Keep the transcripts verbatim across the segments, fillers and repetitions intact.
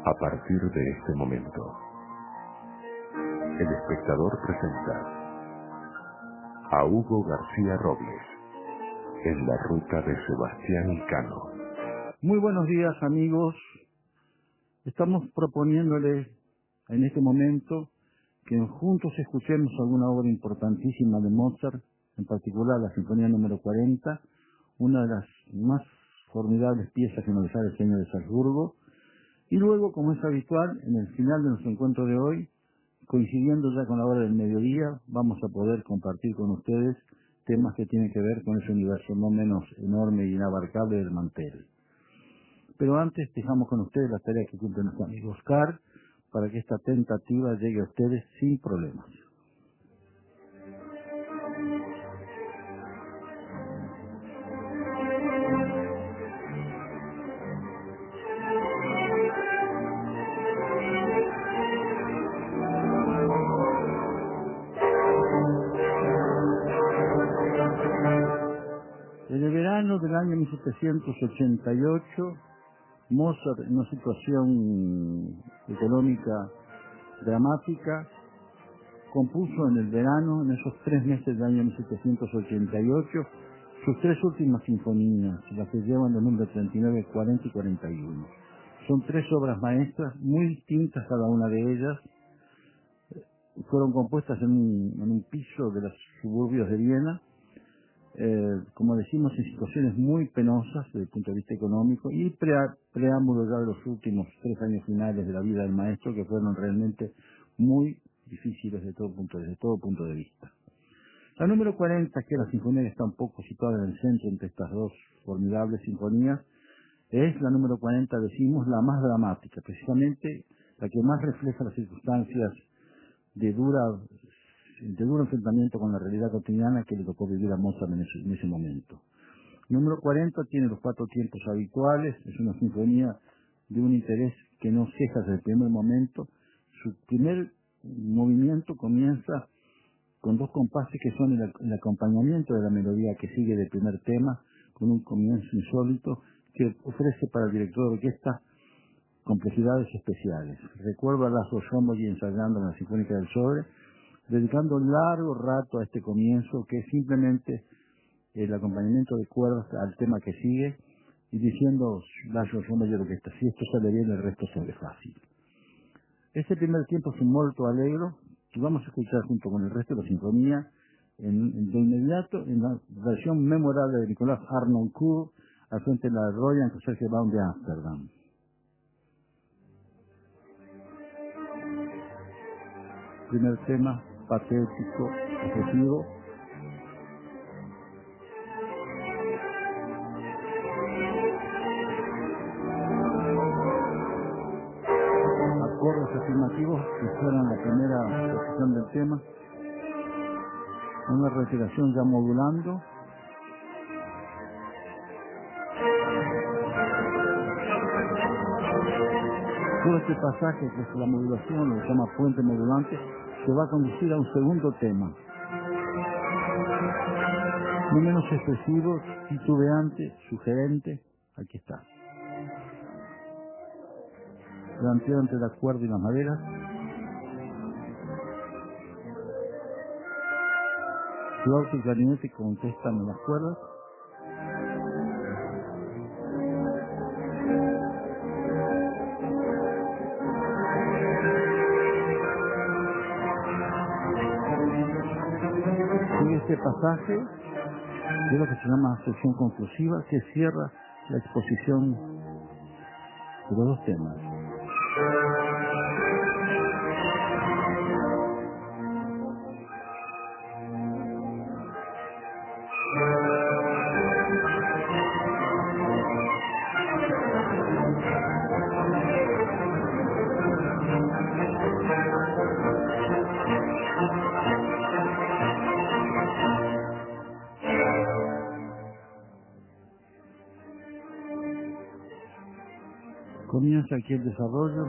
A partir de este momento, El Espectador presenta a Hugo García Robles en la ruta de Sebastián Elcano. Muy buenos días, amigos. Estamos proponiéndoles en este momento que juntos escuchemos alguna obra importantísima de Mozart, en particular la Sinfonía número cuarenta, una de las más formidables piezas que nos sale el Señor de Salzburgo. Y luego, como es habitual, en el final de nuestro encuentro de hoy, coincidiendo ya con la hora del mediodía, vamos a poder compartir con ustedes temas que tienen que ver con ese universo no menos enorme e inabarcable del mantel. Pero antes dejamos con ustedes la tarea que cumple nuestro amigo Oscar, para que esta tentativa llegue a ustedes sin problemas. En el verano del año mil setecientos ochenta y ocho, Mozart, en una situación económica dramática, compuso en el verano, en esos tres meses del año mil setecientos ochenta y ocho, sus tres últimas sinfonías, las que llevan los números treinta y nueve, cuarenta y cuarenta y uno. Son tres obras maestras, muy distintas cada una de ellas. Fueron compuestas en un, en un piso de los suburbios de Viena, eh, como decimos, en situaciones muy penosas desde el punto de vista económico, y pre preámbulo ya de los últimos tres años finales de la vida del maestro, que fueron realmente muy difíciles de todo punto, desde todo punto de vista. La número cuarenta, que es la sinfonía que está un poco situada en el centro entre estas dos formidables sinfonías, es la número cuarenta, decimos, la más dramática, precisamente la que más refleja las circunstancias de dura de duro enfrentamiento con la realidad cotidiana que le tocó vivir a Mozart en ese, en ese momento. Número cuarenta tiene los cuatro tiempos habituales, es una sinfonía de un interés que no ceja desde el primer momento. Su primer movimiento comienza con dos compases que son el, el acompañamiento de la melodía que sigue del primer tema, con un comienzo insólito que ofrece para el director de orquesta complejidades especiales. Recuerdo a Laszlo Somogyi ensayando en la Sinfónica del Sobre, dedicando un largo rato a este comienzo, que es simplemente el acompañamiento de cuerdas al tema que sigue, y diciendo Laszlo Somogyi de orquesta, si esto sale bien, el resto sale fácil. Este primer tiempo es un molto allegro, que vamos a escuchar junto con el resto de la sinfonía, en, en, de inmediato, en la versión memorable de Nicolás Harnoncourt, al frente de la Royal Concertgebouw de Ámsterdam. Primer tema, patético, efectivo. Acordes afirmativos que fueron la primera posición del tema. Una respiración ya modulando. Todo este pasaje, que es la modulación, lo que se llama puente modulante, se va a conducir a un segundo tema. No menos expresivo, titubeante, sugerente. Aquí está. Planteo entre la cuerda y las maderas. Flauta y clarinete contestan en las cuerdas. Sigue este pasaje, que es lo que se llama sección conclusiva, que cierra la exposición de los dos temas. Comienza aquí el desarrollo.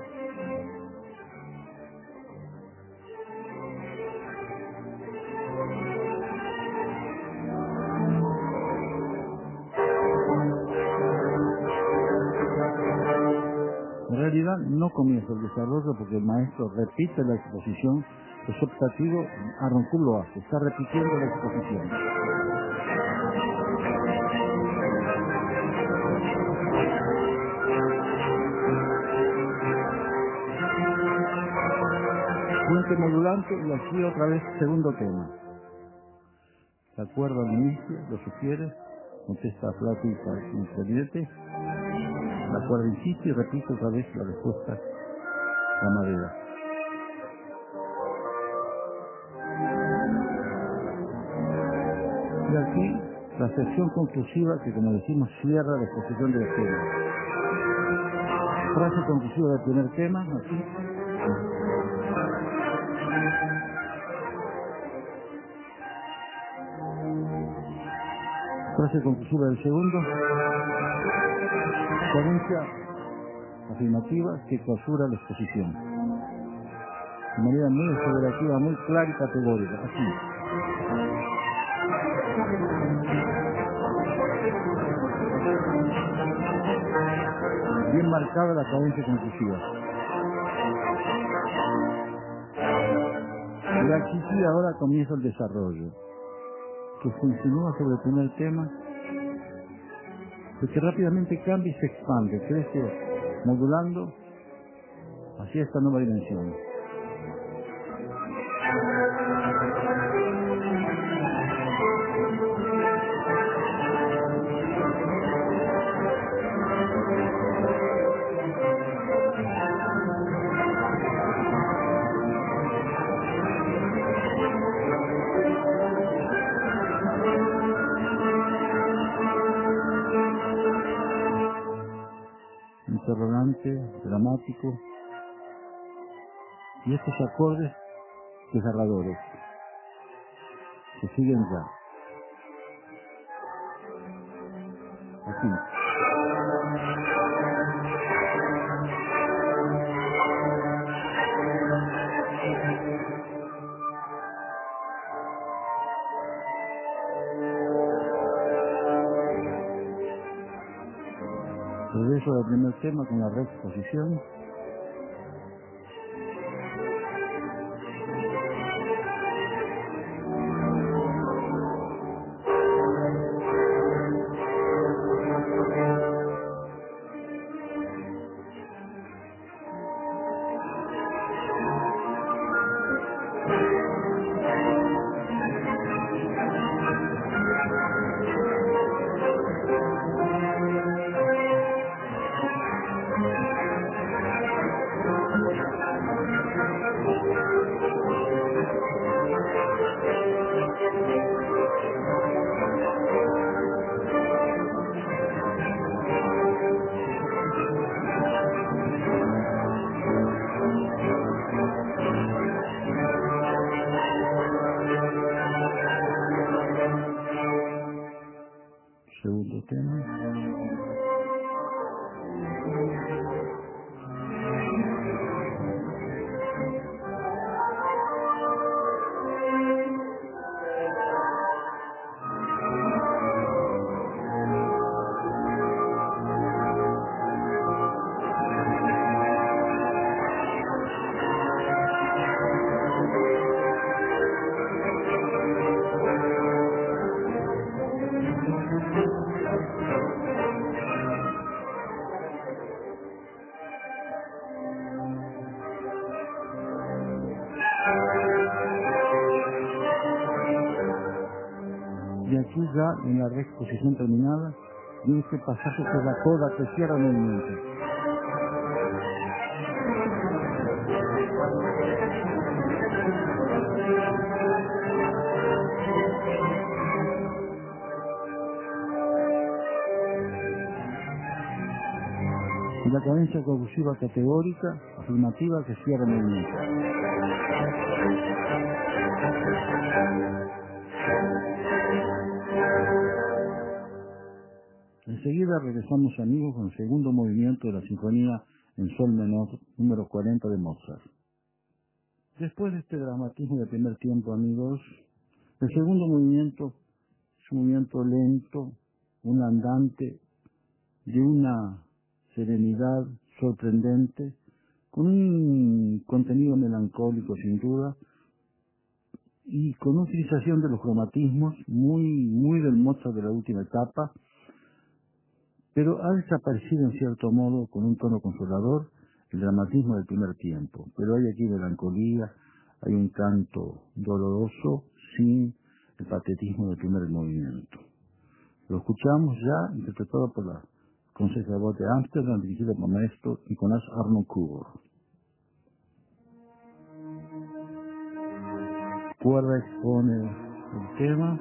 realidad no comienza el desarrollo porque el maestro repite la exposición. Es optativo, Arroncourt lo hace, está repitiendo la exposición. Puente modulante y aquí otra vez segundo tema. ¿Se acuerda al inicio? ¿Lo sugiere? Contesta flautista y clarinete. La cuerda insiste y repite otra vez la respuesta, la madera. Y aquí la sección conclusiva que, como decimos, cierra la exposición de los temas. Frase conclusiva del primer tema, aquí. Frase conclusiva del segundo. Cadencia afirmativa que clausura la exposición. De manera muy aseverativa, muy clara y categórica. Así. Bien marcada la cadencia conclusiva. Y aquí sí ahora comienza el desarrollo, que se insinúa sobre el primer tema, porque rápidamente cambia y se expande, crece modulando hacia esta nueva dimensión. Interrogante, dramático, y estos acordes desgarradores que siguen ya. Así. Regreso al primer tema con la reexposición. Segundo tema. Y aquí ya en la reexposición terminada viene este pasaje que es la coda que cierra el movimiento. Y la cadencia conclusiva categórica, afirmativa, que cierra el movimiento. Enseguida regresamos, amigos, con el segundo movimiento de la sinfonía en sol menor número cuarenta de Mozart. Después de este dramatismo del primer tiempo, amigos, el segundo movimiento es un movimiento lento, un andante de una serenidad sorprendente, con un contenido melancólico sin duda, y con una utilización de los cromatismos muy, muy del Mozart de la última etapa, pero ha desaparecido en cierto modo con un tono consolador el dramatismo del primer tiempo. Pero hay aquí melancolía, hay un canto doloroso sin el patetismo del primer movimiento. Lo escuchamos ya interpretado por la Consejo de Voz de Ámsterdam, dirigido por maestro Nicolás Harnoncourt. Cuerda expone el tema.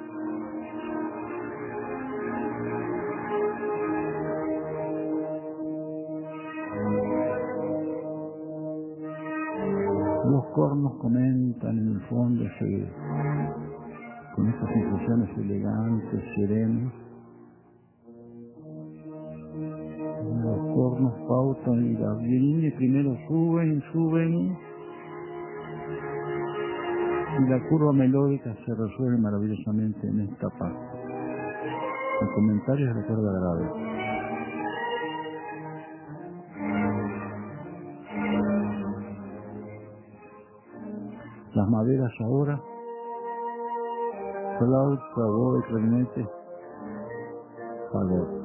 Los cornos comentan en el fondo ese, con estas inflexiones elegantes, serenas. Los cornos pautan y las violines primero suben, suben, y la curva melódica se resuelve maravillosamente en esta parte. El comentario es de cuerda grave. Las maderas ahora, flauta, oboe, clarinete, fagot.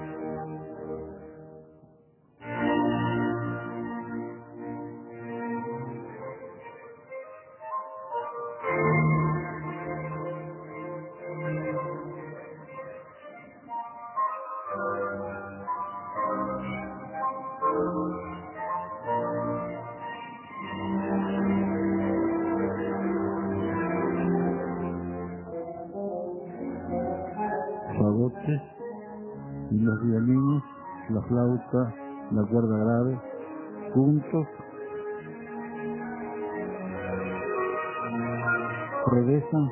Fagotes y los violines, la flauta, la cuerda grave, juntos, regresan,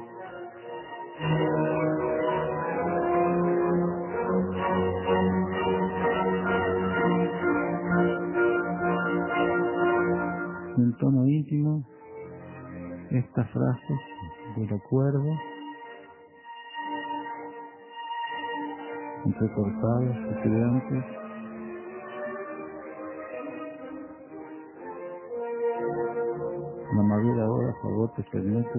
en tono íntimo, estas frases de recuerdo, entrecortadas, estudiantes. La madera ahora, fagotes, clarinetes.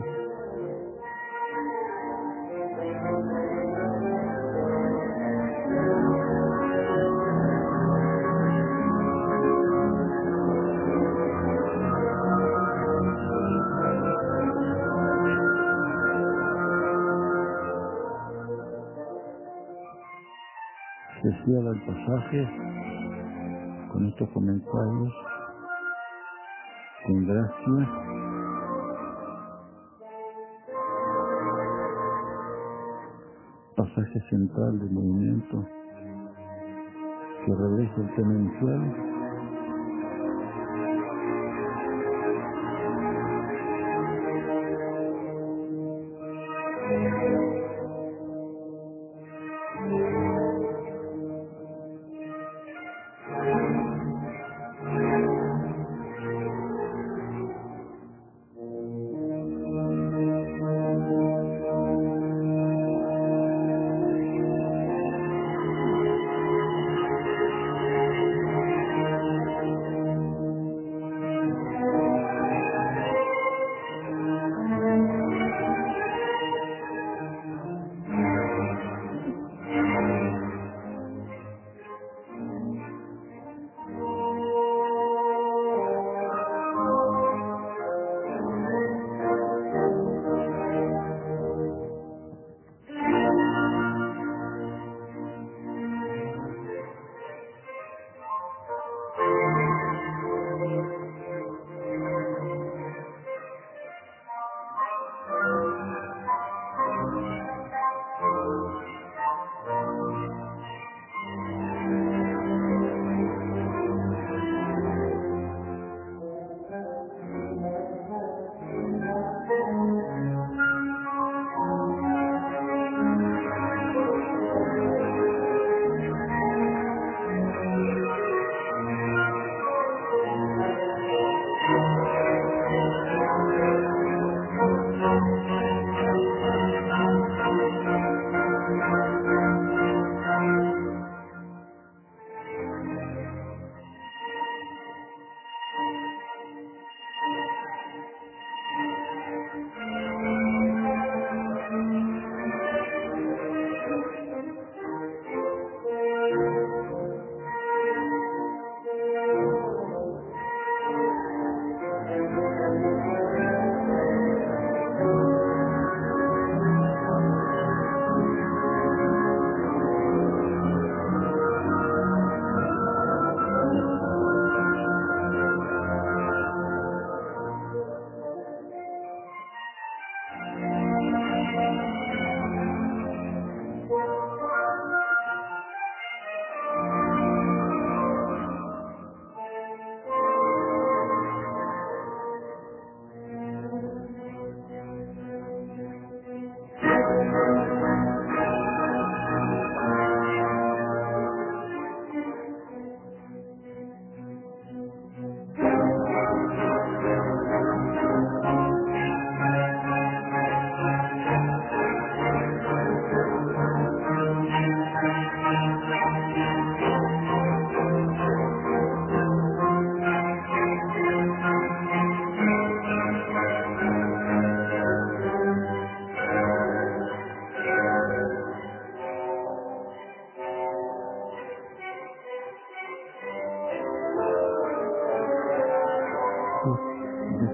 Se cierra el pasaje con estos comentarios, con gracia. Pasaje central del movimiento que regresa el tema inicial.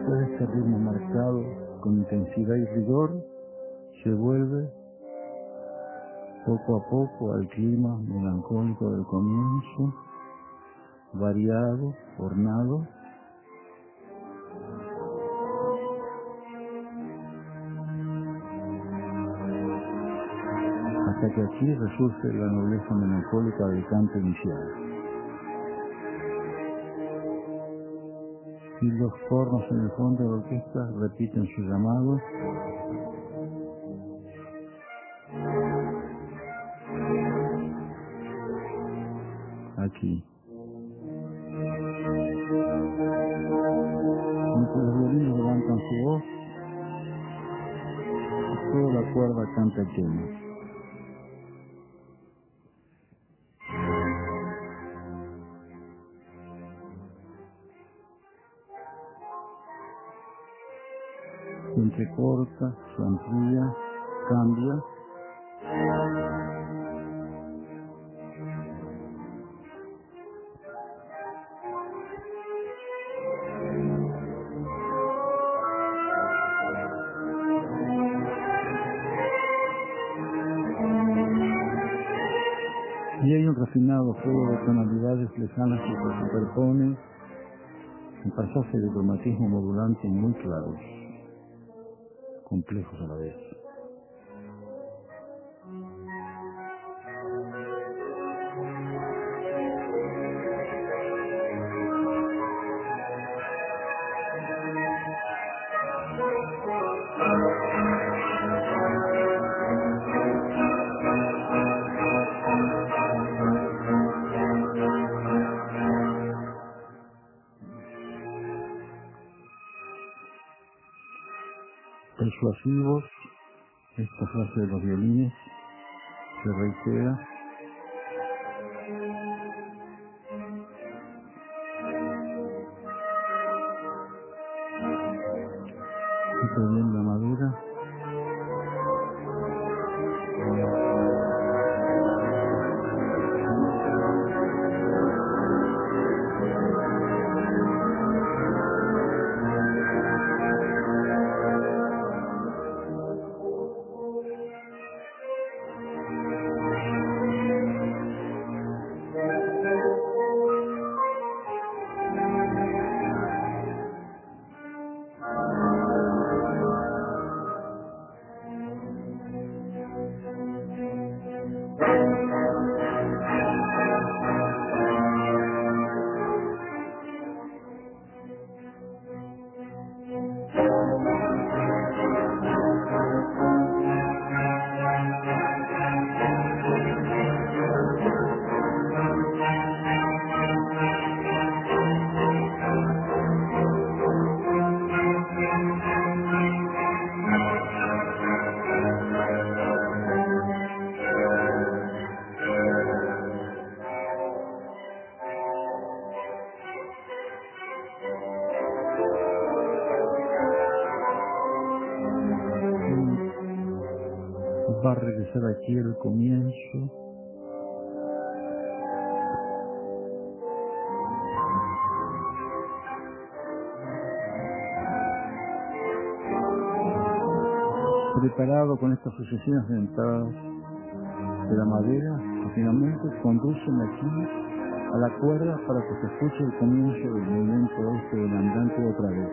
Después de este ritmo marcado con intensidad y rigor, se vuelve poco a poco al clima melancólico del comienzo, variado, ornado, hasta que aquí resurge la nobleza melancólica del canto inicial. Y los cornos en el fondo de la orquesta repiten su llamado. Aquí. Mientras los violines levantan su voz, toda la cuerda canta el tema. Se entrecorta, se amplía, cambia. Y hay un refinado juego de tonalidades lejanas que se superponen en pasajes de cromatismo modulante muy claros, complejos a la vez. Persuasivos, esta frase de los violines se reitera. Y también la madera. Va a regresar aquí el comienzo. Preparado con estas sucesiones de entradas de la madera, que finalmente conducen aquí a la cuerda para que se escuche el comienzo del movimiento este del andante otra vez.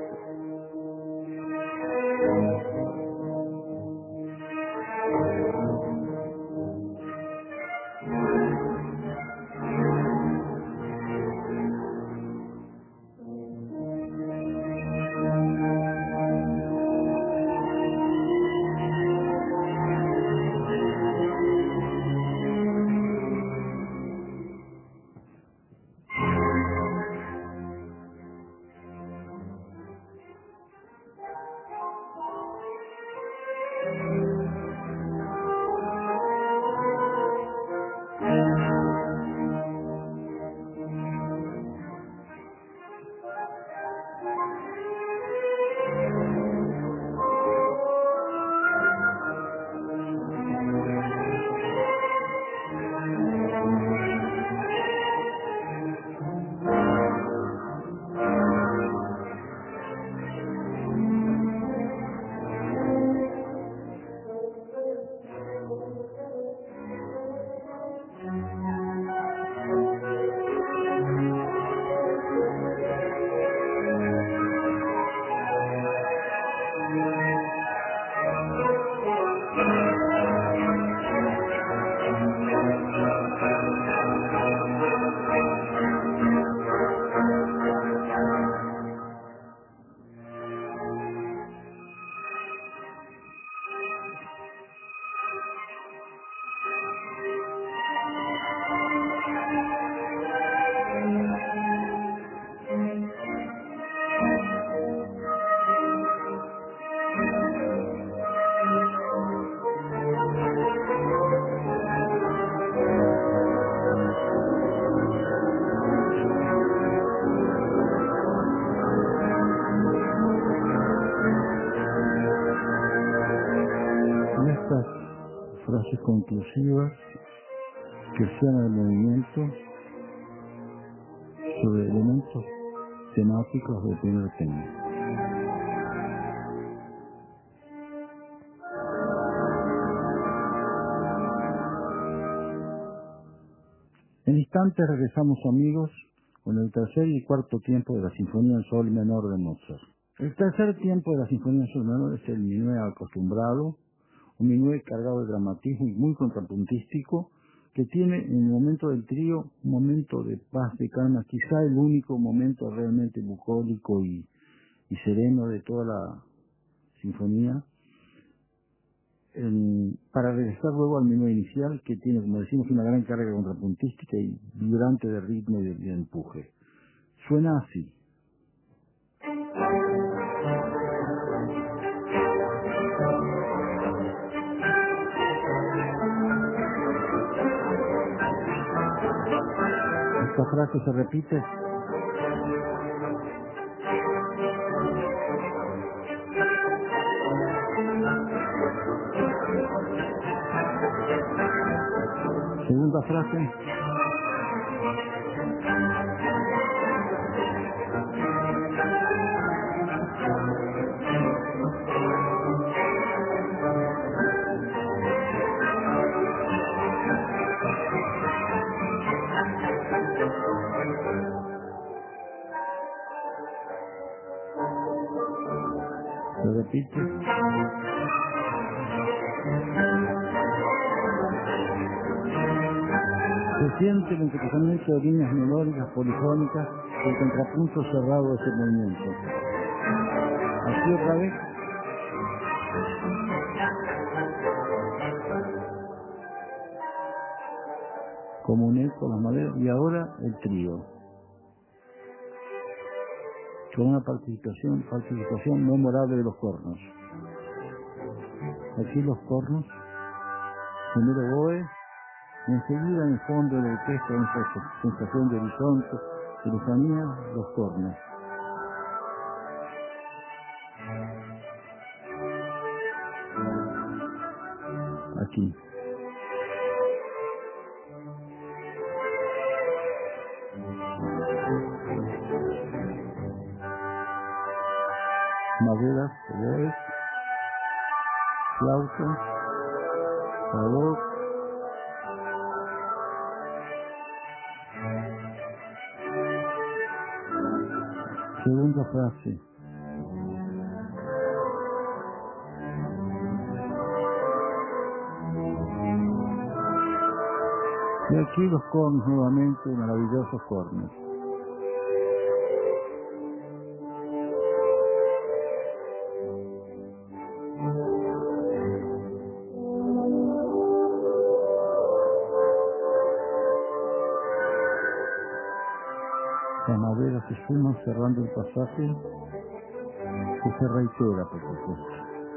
conclusivas que sean el movimiento sobre elementos temáticos de primer tema. En instantes regresamos, amigos, con el tercer y cuarto tiempo de la Sinfonía en Sol menor de Mozart. El tercer tiempo de la Sinfonía en Sol menor es el minué acostumbrado, un minué cargado de dramatismo y muy contrapuntístico, que tiene en el momento del trío un momento de paz, de calma, quizá el único momento realmente bucólico y, y sereno de toda la sinfonía, en, para regresar luego al minué inicial, que tiene, como decimos, una gran carga contrapuntística y vibrante de ritmo y de, de empuje. Suena así. Esta frase se repite. Segunda frase. Se repite. Se siente el entrecruzamiento de líneas melódicas polifónicas y el contrapunto cerrado de ese movimiento. Aquí otra vez. Como un eco las maderas, y ahora el trío. Con una participación, participación memorable de los cornos. Aquí los cornos, primero Boe, y enseguida en el fondo de la orquesta, en esa sensación de horizonte, de lejanía, los cornos. Aquí. Maderas, oboes, flauta, fagot, segunda frase. Y aquí los cornos nuevamente, maravillosos cornos. Las maderas se suman cerrando el pasaje que se reitera, por supuesto.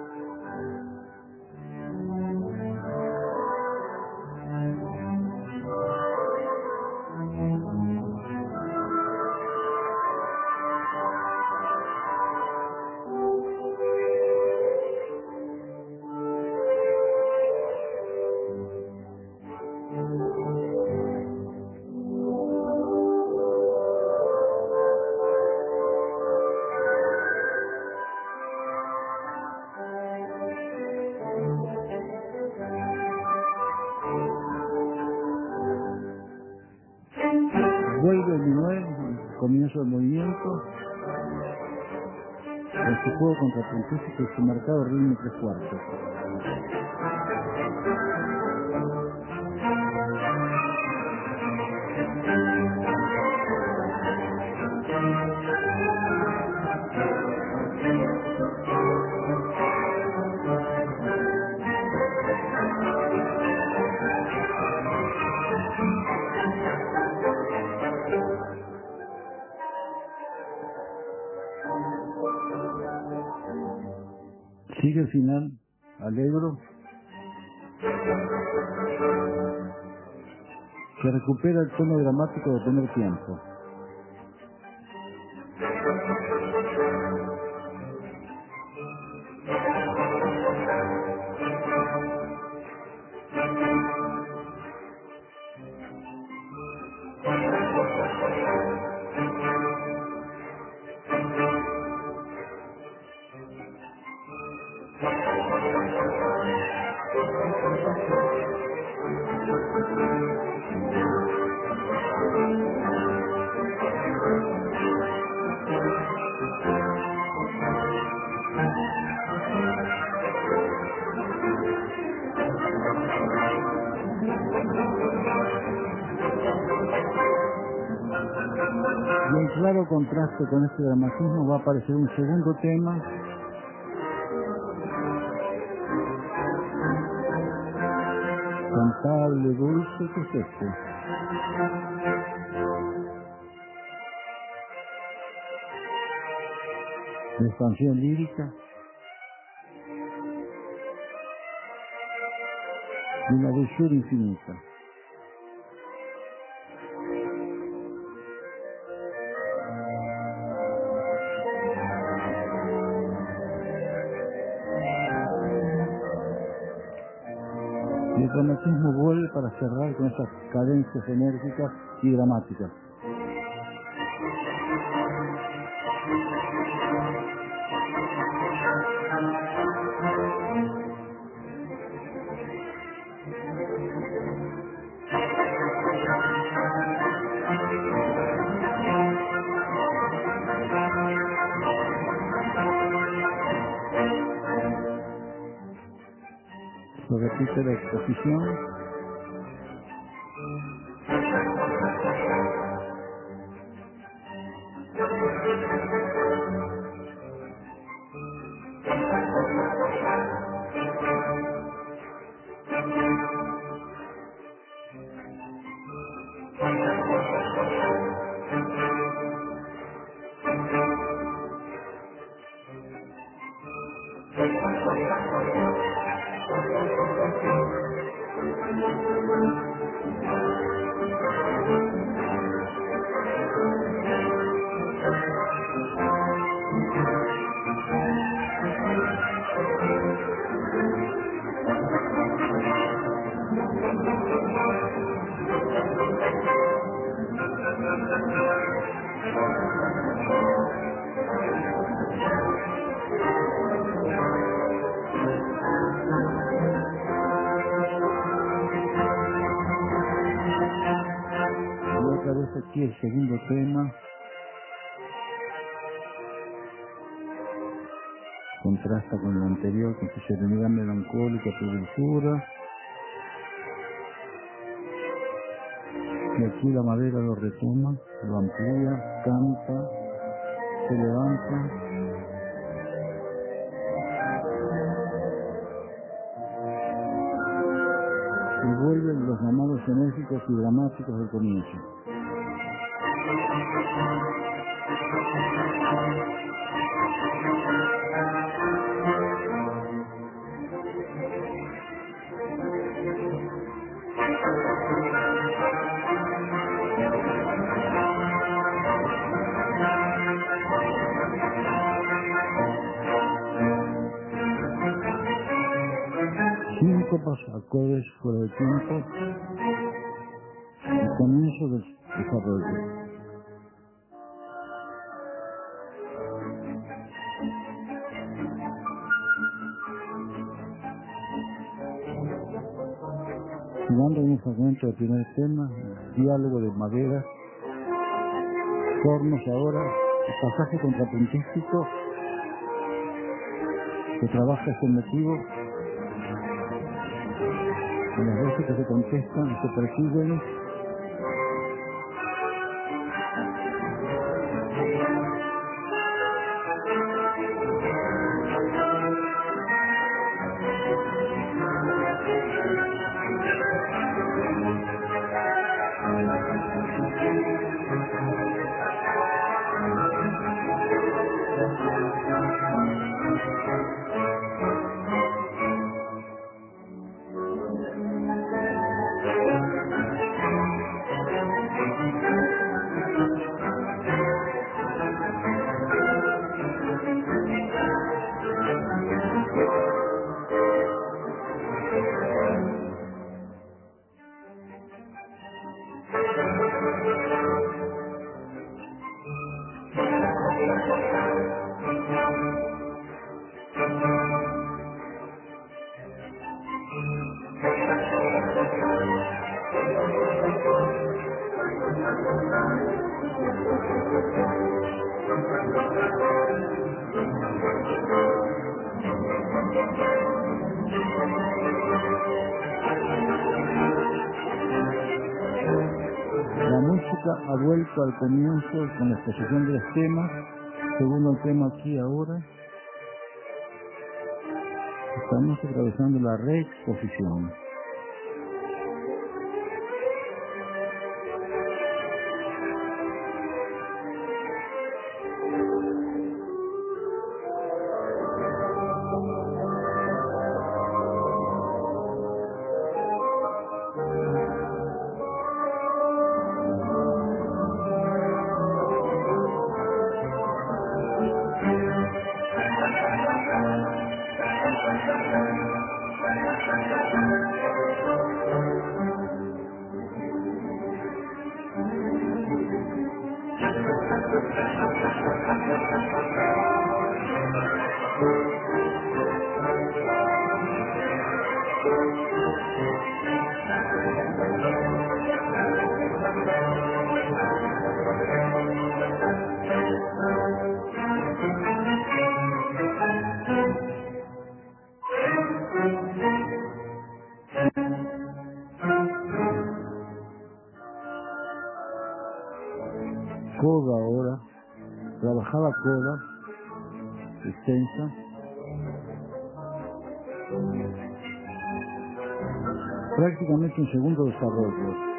Vuelve el minué, comienzo del movimiento, con su juego contrapuntístico y su marcado ritmo tres cuartos. Sigue el final, alegro, que recupera el tono dramático del primer tiempo. Y en claro contraste con este dramatismo va a aparecer un segundo tema, cantable, dulce, ¿qué es este? De expansión lírica, de una dulzura infinita. Y el dramatismo vuelve para cerrar con esas cadencias enérgicas y dramáticas. Se repite la exposición. Y otra vez aquí el segundo tema, contrasta con el anterior, con su serenidad melancólica, su dulzura. Y aquí la madera lo retoma, lo amplía, canta, se levanta. Y vuelven los llamados enérgicos y dramáticos del comienzo. Síncopas, acordes fuera de tiempo y comienzo del desarrollo. Jugando en un fragmento del primer tema, diálogo de madera, tornos ahora, el pasaje contrapuntístico que trabaja este motivo, en las voces que se contestan y se persiguen. La música música ha vuelto al comienzo con la exposición de los temas. Segundo tema aquí ahora. Estamos atravesando la reexposición. Coda ahora, trabajada coda, extensa, prácticamente un segundo desarrollo.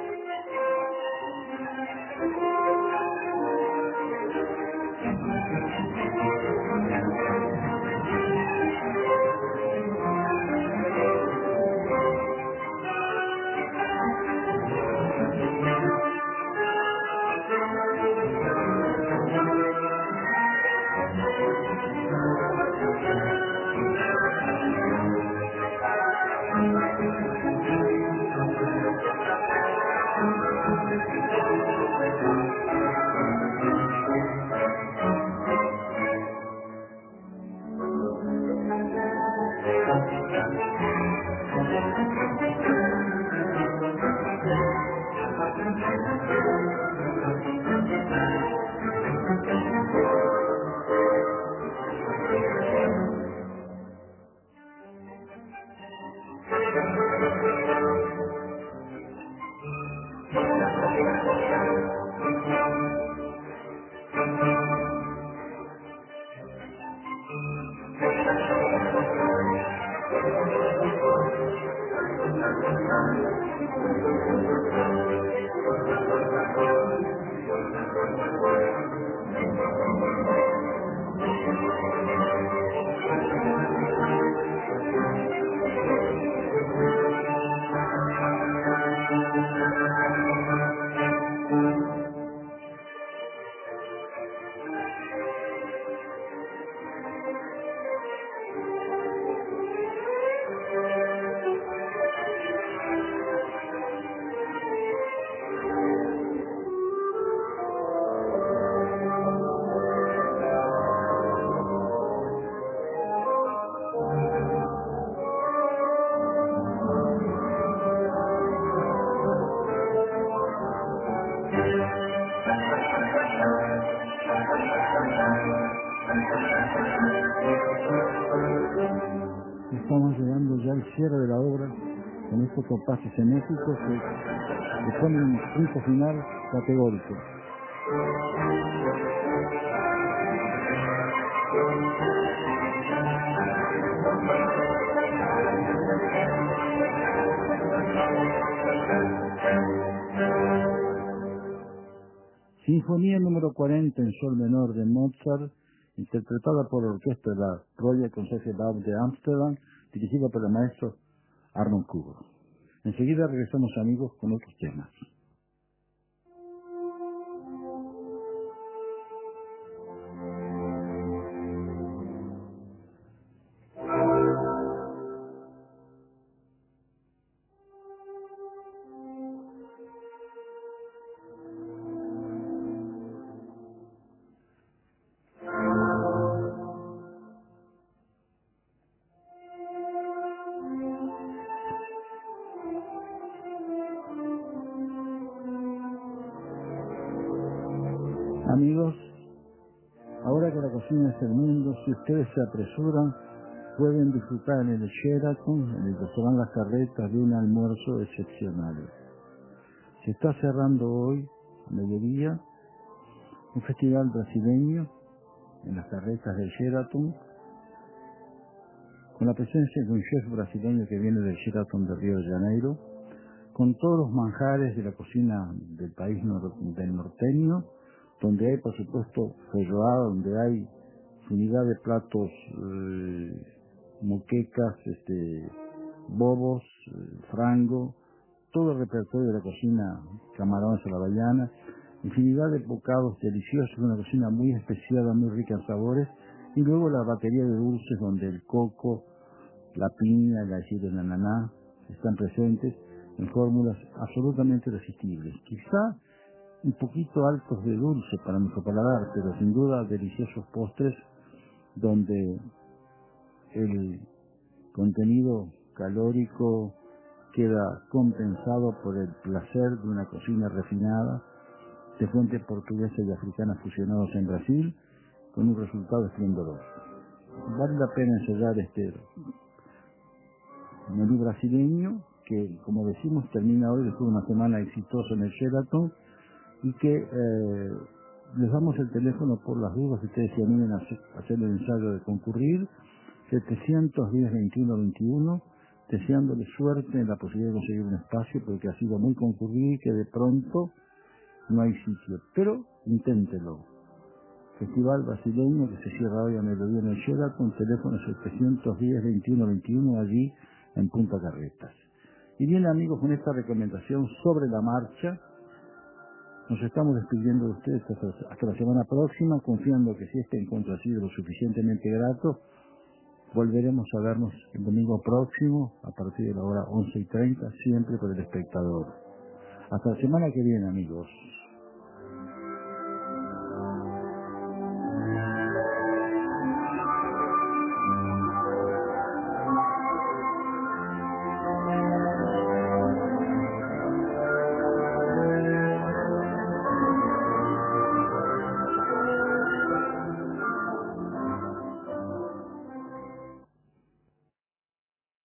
Estamos llegando ya al cierre de la obra con estos compases enéticos que, que ponen un punto final categórico. Sinfonía número cuarenta en sol menor de Mozart, interpretada por la orquesta de la Royal Concertgebouw de Ámsterdam, dirigida por el maestro Arnold Kubo. Enseguida regresamos, amigos, con otros temas. Amigos, ahora que la cocina es el mundo, si ustedes se apresuran, pueden disfrutar en el Sheraton, en el restaurante Las Carretas, de un almuerzo excepcional. Se está cerrando hoy mediodía, un festival brasileño en las carretas del Sheraton, con la presencia de un chef brasileño que viene del Sheraton de Río de Janeiro, con todos los manjares de la cocina del país nor del norteño, donde hay, por supuesto, feijoada, donde hay infinidad de platos, eh, moquecas, este, bobos, eh, frango, todo el repertorio de la cocina camarones a la baiana, infinidad de bocados deliciosos, una cocina muy especiada, muy rica en sabores, y luego la batería de dulces donde el coco, la piña, la y el ananá están presentes en fórmulas absolutamente irresistibles. Quizá un poquito altos de dulce para nuestro paladar, pero sin duda deliciosos postres donde el contenido calórico queda compensado por el placer de una cocina refinada de fuente portuguesa y africana fusionados en Brasil, con un resultado esplendoroso. Vale la pena ensayar este menú brasileño, que, como decimos, termina hoy después de una semana exitosa en el Sheraton, y que eh, les damos el teléfono por las dudas, si ustedes se animen a hacer, a hacer el ensayo de concurrir, setecientos diez, veintiuno, veintiuno, deseándole suerte en la posibilidad de conseguir un espacio, porque ha sido muy concurrido y que de pronto no hay sitio, pero inténtelo. Festival brasileño que se cierra hoy a mediodía en el Sheraton, teléfono setecientos diez, veintiuno, veintiuno, allí en Punta Carretas. Y bien, amigos, con esta recomendación sobre la marcha, nos estamos despidiendo de ustedes hasta, hasta la semana próxima, confiando que si este encuentro ha sido lo suficientemente grato, volveremos a vernos el domingo próximo, a partir de la hora once y treinta, siempre por El Espectador. Hasta la semana que viene, amigos.